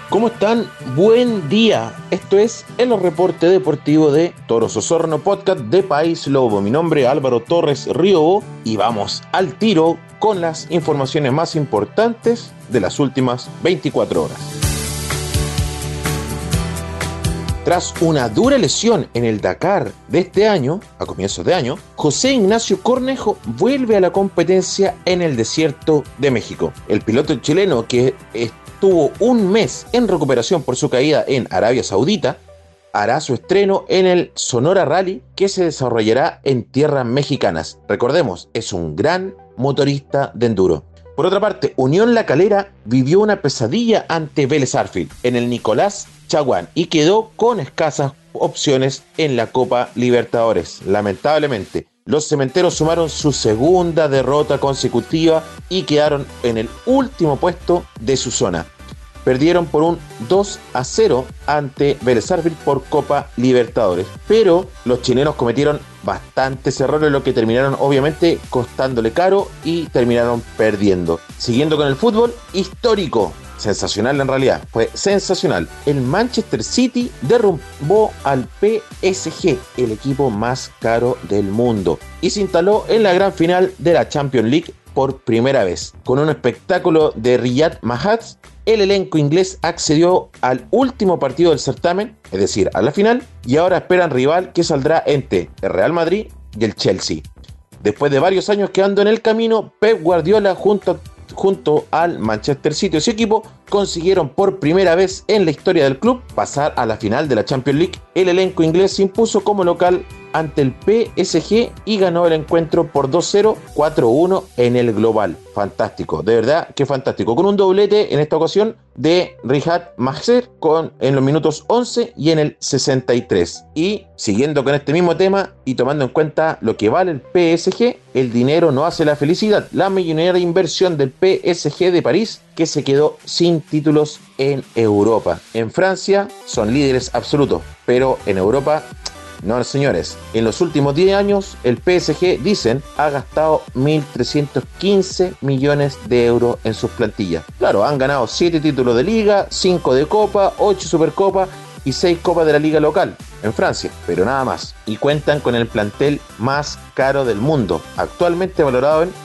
¿Cómo están? Buen día. Esto es el reporte deportivo de Toros Osorno, podcast de País Lobo. Mi nombre es Álvaro Torres Río y vamos al tiro con las informaciones más importantes de las últimas 24 horas. Tras una dura lesión en el Dakar de este año, a comienzos de año, José Ignacio Cornejo vuelve a la competencia en el desierto de México. El piloto chileno, que estuvo un mes en recuperación por su caída en Arabia Saudita, hará su estreno en el Sonora Rally, que se desarrollará en tierras mexicanas. Recordemos, es un gran motorista de enduro. Por otra parte, Unión La Calera vivió una pesadilla ante Vélez Sarsfield en el Nicolás Chaguán y quedó con escasas opciones en la Copa Libertadores. Lamentablemente, los cementeros sumaron su segunda derrota consecutiva y quedaron en el último puesto de su zona. Perdieron por un 2-0 ante Vélez Sarsfield por Copa Libertadores, pero los chilenos cometieron bastantes errores, lo que terminaron obviamente costándole caro y terminaron perdiendo. Siguiendo con el fútbol, histórico, sensacional en realidad, fue sensacional. El Manchester City derrumbó al PSG, el equipo más caro del mundo, y se instaló en la gran final de la Champions League por primera vez. Con un espectáculo de Riyad Mahrez, el elenco inglés accedió al último partido del certamen, es decir, a la final, y ahora esperan rival que saldrá entre el Real Madrid y el Chelsea. Después de varios años quedando en el camino, Pep Guardiola junto al Manchester City y su equipo consiguieron por primera vez en la historia del club pasar a la final de la Champions League. El elenco inglés se impuso como local ante el PSG y ganó el encuentro por 2-0, 4-1 en el global. Fantástico, de verdad que fantástico, con un doblete en esta ocasión de Riyad Mahrez en los minutos 11 y en el 63. Y siguiendo con este mismo tema y tomando en cuenta lo que vale el PSG, el dinero no hace la felicidad. La millonaria inversión del PSG de París, que se quedó sin títulos en Europa. En Francia son líderes absolutos, pero en Europa no, señores. En los últimos 10 años, el PSG, dicen, ha gastado 1.315 millones de euros en sus plantillas. Claro, han ganado 7 títulos de liga, 5 de copa, 8 supercopas y 6 copas de la liga local en Francia, pero nada más. Y cuentan con el plantel más caro del mundo, actualmente valorado en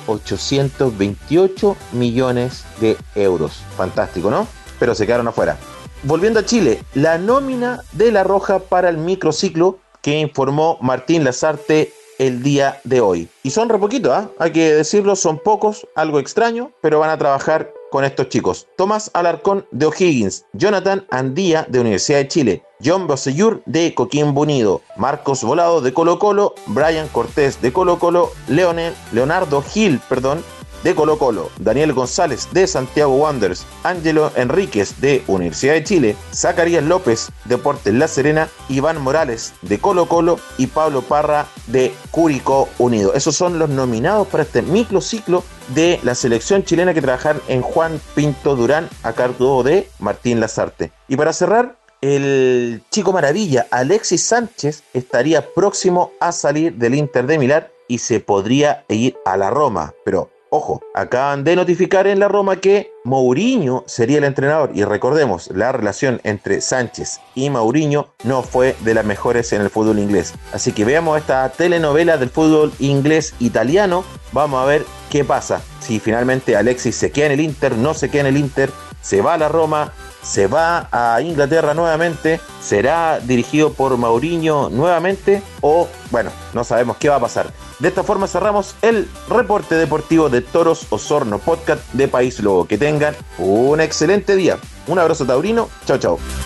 828 millones de euros. Fantástico, ¿no? Pero se quedaron afuera. Volviendo a Chile, la nómina de La Roja para el microciclo que informó Martín Lasarte el día de hoy. Y son re poquitos, hay que decirlo, son pocos, algo extraño, pero van a trabajar con estos chicos. Tomás Alarcón de O'Higgins, Jonathan Andía de Universidad de Chile, John Bosellur de Coquimbo Unido, Marcos Volado de Colo Colo, Brian Cortés de Colo Colo, Leonardo Gil, de Colo Colo, Daniel González de Santiago Wanderers, Ángelo Enríquez de Universidad de Chile, Zacarías López de Deportes La Serena, Iván Morales de Colo Colo y Pablo Parra de Curicó Unido. Esos son los nominados para este microciclo de la selección chilena que trabajan en Juan Pinto Durán a cargo de Martín Lasarte. Y para cerrar, el chico maravilla Alexis Sánchez estaría próximo a salir del Inter de Milán y se podría ir a la Roma, pero ojo, acaban de notificar en la Roma que Mourinho sería el entrenador y recordemos, la relación entre Sánchez y Mourinho no fue de las mejores en el fútbol inglés. Así que veamos esta telenovela del fútbol inglés italiano, vamos a ver qué pasa. Si finalmente Alexis se queda en el Inter, no se queda en el Inter, se va a la Roma, se va a Inglaterra nuevamente, será dirigido por Mourinho nuevamente o bueno, no sabemos qué va a pasar. De esta forma cerramos el reporte deportivo de Toros Osorno, podcast de País Lobo. Que tengan un excelente día. Un abrazo taurino. Chao, chao.